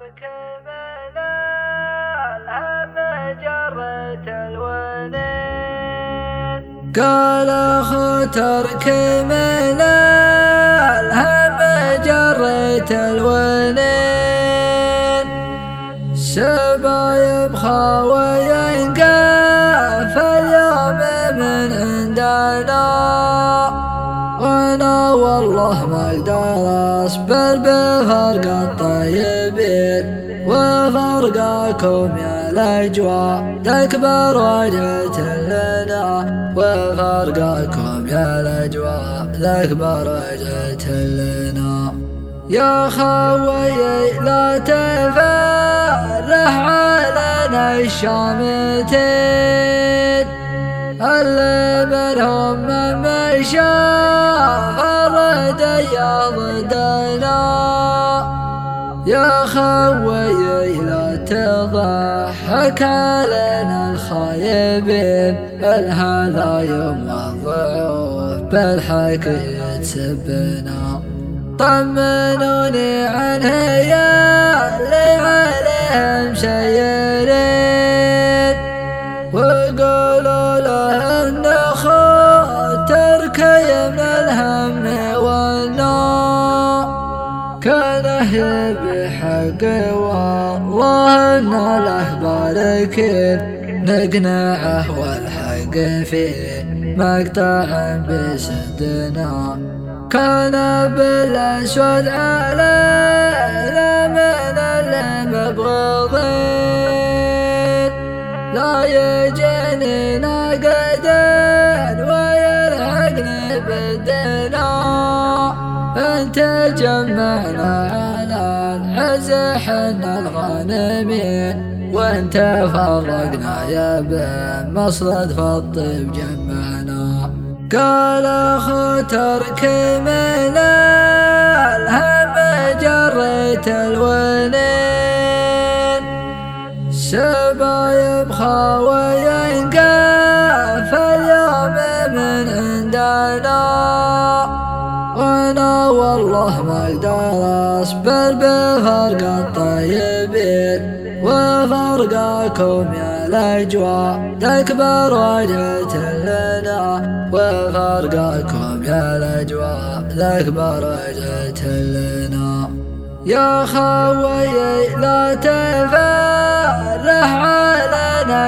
كمل الهم جرت الونين. قال ترك من الهم جرت الونين. سبايب خاويين قاف اليوم من عندنا، وانا والله ما اقدر اصبر بفرق الطيبين وفرقكم يا الاجواء تكبر وجهة لنا، وفرقكم يا الاجواء تكبر وجهة لنا. يا خوي لا تفرح علينا الشامتين اللي منهم من مشى فرد يا ضدنا. يا خوي لا تضحك علينا الخايبين، هذا يوم الضعوف بالحكي تسبنا. طمنوني عنه يا اللي عليهم سيرين، وقولوا له ان تركي من الهم والنار كانه بحق والله ان له باركين. نقنعه والحق فيه مقطع بسدنا، كان بالاسود علينا من المبغضين. لا يجيني نقدين ويلحقني بدنا، انت جمعنا على العز حنا الغانمين، وانت فرقنا يا بن مصرد الطيب جمعنا. قال ترك من الهم جرت الونين. سبايب خاويين قاف اليوم من عندنا، وانا والله ما اقدر اصبر بفرق الطيبين وفرقكم يا الاجواء تكبر وجهة لنا، وفرقكم يا الاجواء تكبر وجهة لنا. يا خوي لا تفرح علينا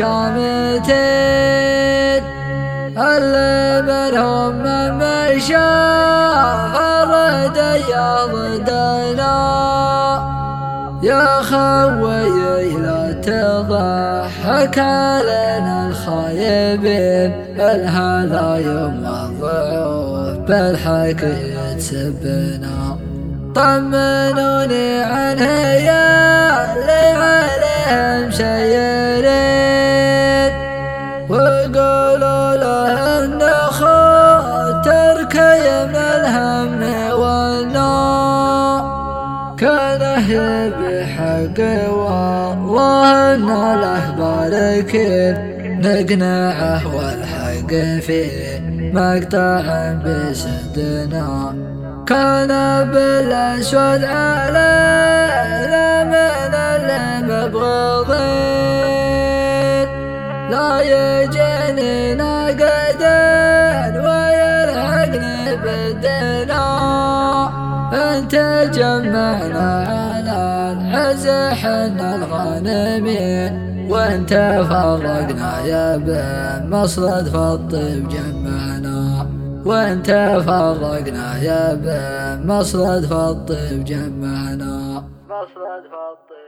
الشامتين اللي منهم من مشى فرد يا ضدنا. يا خوي لا تضحك علينا الخايبين، هذا يوم الضعوف بالحكي تسبنا. طمنوني عنه يا اللي عليهم سيرين، وقولوا له ان تركي من الهم والنار كانه بحق والله ان له باركين. نقنعه والحق فيه مقطع بسدنا، كان بالاسود علينا من المبغضين. لا يجيني نقدين ويلحقني بدنا، انت جمعنا على العز حنا الغانمين، وانت فرقنا يا بن مصرد الطيب جمعنا، وانت فرقنا يا بن مصرد الطيب جمعنا. مصرد الطيب